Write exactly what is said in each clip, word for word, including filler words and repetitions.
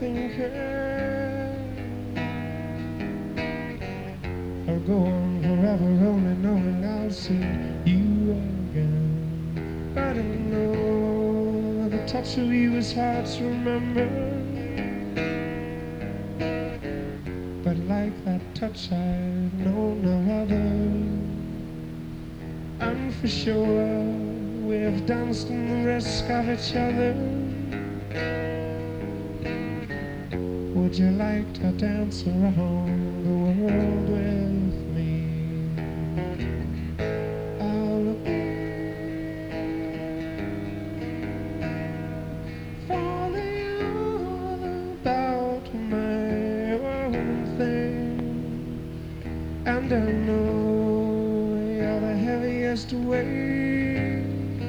thinking I'll go on forever only knowing I'll see you again. But I know the touch of you is hard to remember, but like that touch I've known no other. And for sure we've danced in the risk of each other. Would you like to dance around the world with me? I'll falling all about my own thing, and I know you're the heaviest weight.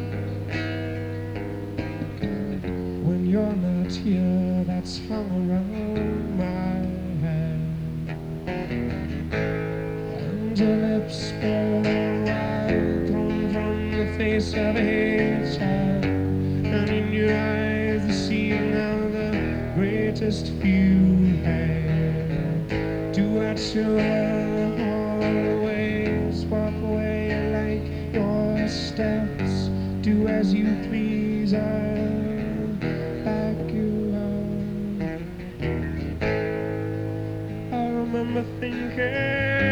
When you're not here, that's hung around my head, and your lips spill wide, thrown from the face of a child, and in your eyes the seeing of the greatest few had. Do what you will, always walk away like your steps. Do as you please, I'll back you up. I remember thinking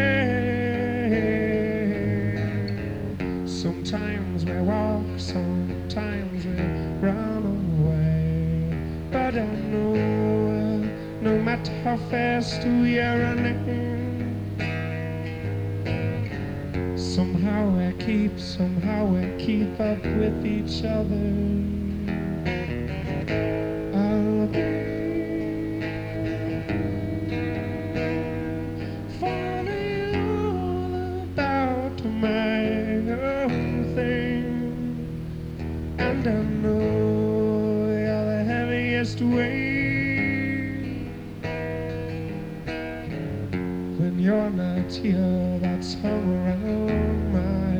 sometimes we walk, sometimes we run away. But I know no matter how fast we are running, somehow we keep, somehow we keep up with each other. I'll be falling all about my own thing, and I know you're the heaviest weight. When you're not here, that's hung around my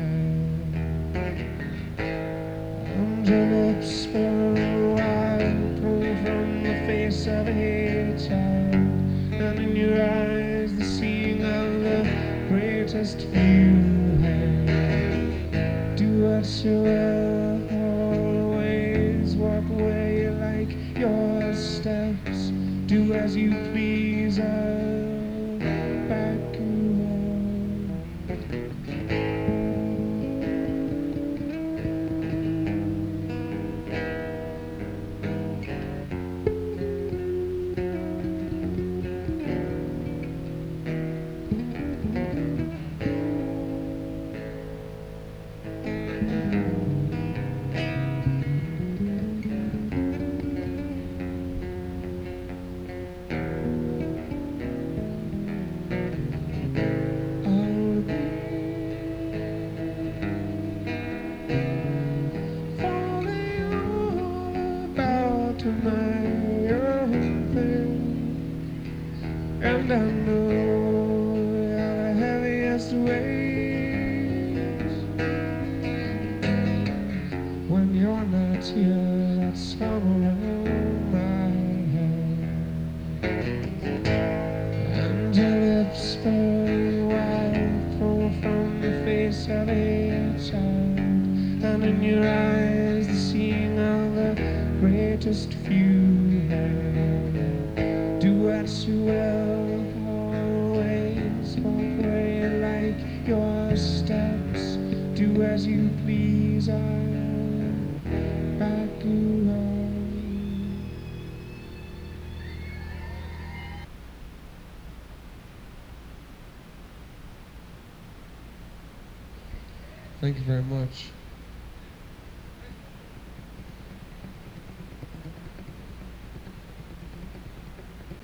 head, and your lips spill wide, thrown from the face of a child, and in your eyes the seeing of the greatest few had. Do what you will, always walk away like your steps. Do as you please, I'll back you up. To my own thing, and I know you're the heaviest weight. When you're not here, that's hung around my head, and your lips spill wide, thrown from the face of a child, and in your eyes the seeing of the greatest few had. Do what you will, always walk away like your steps. Do as you please, I'll back you up. Thank you very much.